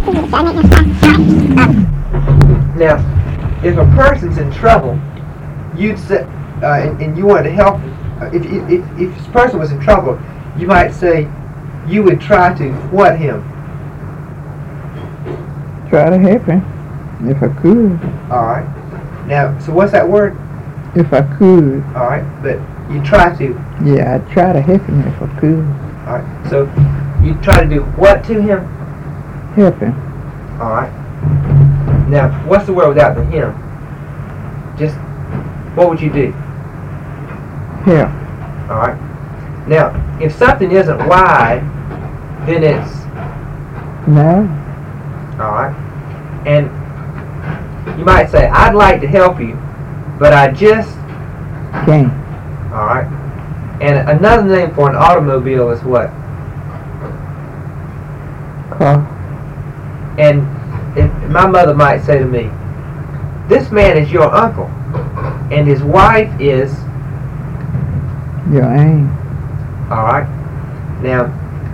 Now, if a person's in trouble, you'd say, and you wanted to help him, if this person was in trouble, you might say, you would try to what him? Try to help him, if I could. Alright. Now, so what's that word? If I could. Alright, but you try to. Yeah, I'd try to help him if I could. Alright, so you try to do what to him? Help him. Alright. Now, what's the word without the him? Just, what would you do? Help. Alright. Now, if something isn't wide, then it's... No. Alright. And you might say, I'd like to help you, but I just... Can't. Alright. And another name for an automobile is what? Car. And if my mother might say to me, this man is your uncle, and his wife is... Your aunt. Alright. Now,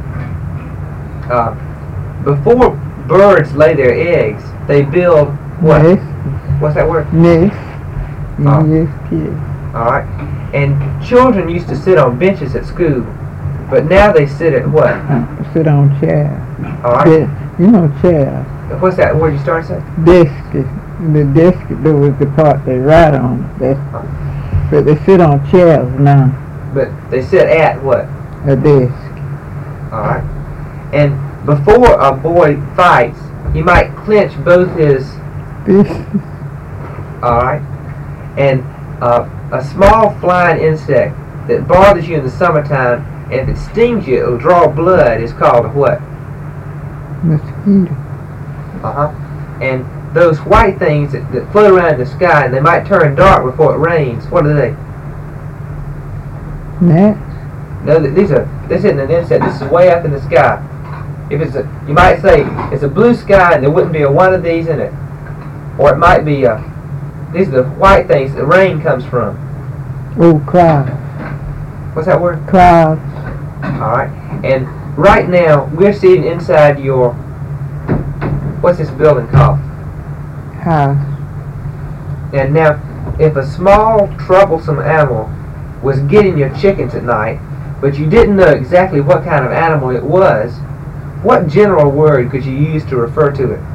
before birds lay their eggs, they build what? Nest. What's that word? Nest. Oh. Yes, kid. Alright. And children used to sit on benches at school, but now they sit at what? Sit on chair. Alright. You know chair. What's that word you started to say? Desk. The desk that was the part they write on. But they sit on chairs now. But they sit at what? A desk. Alright. And before a boy fights, he might clench both his... This. Alright. And a small flying insect that bothers you in the summertime, and if it stings you, it'll draw blood, is called a what? Mosquito. And those white things that float around in the sky, and they might turn dark before it rains, what are they? Gnats. No, this isn't an insect. This is way up in the sky. If it's you might say it's a blue sky and there wouldn't be a one of these in it, or it might be these are the white things that the rain comes from. Oh, clouds. What's that word? Clouds. All right. And right now we're sitting inside your what's this building called? House. And now, if a small troublesome animal was getting your chickens at night, but you didn't know exactly what kind of animal it was, what general word could you use to refer to it?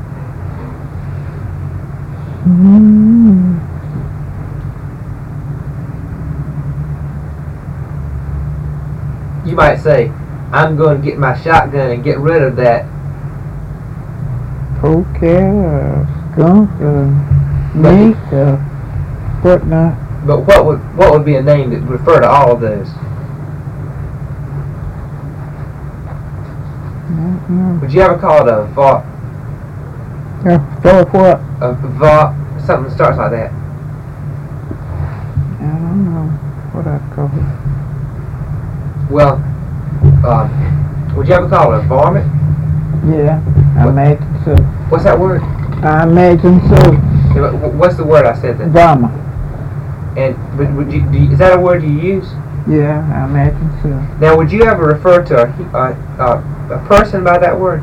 You might say, I'm going to get my shotgun and get rid of that. Polecat, skunk, mink, whatnot. But what would be a name that would refer to all of those? Would you ever call it a vaught? For what? A vaught? Something that starts like that. I don't know what I'd call it. Well, would you ever call it a varmint? Yeah, I imagine so. What's that word? I imagine so. Yeah, what's the word I said then? Brahma. And would you, is that a word you use? Yeah, I imagine so. Now, would you ever refer to a person by that word?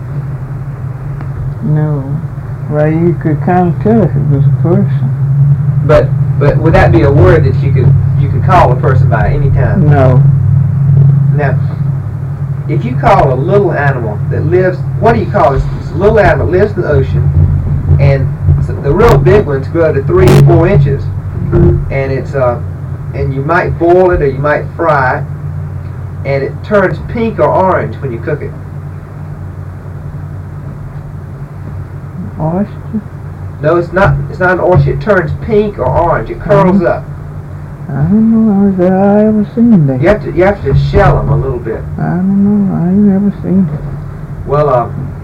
No. Well, you could kind of tell if it was a person. But would that be a word that you could call a person by any time? No. Now, if you call a little animal that lives, what do you call this? This little animal that lives in the ocean, and the real big ones grow to 3 or 4 inches, and it's and you might boil it or you might fry it, and it turns pink or orange when you cook it. Oyster? No, it's not an oyster. It turns pink or orange. It curls up. I don't know if I ever seen that. You have to shell them a little bit. I don't know. I ain't never seen it. Well,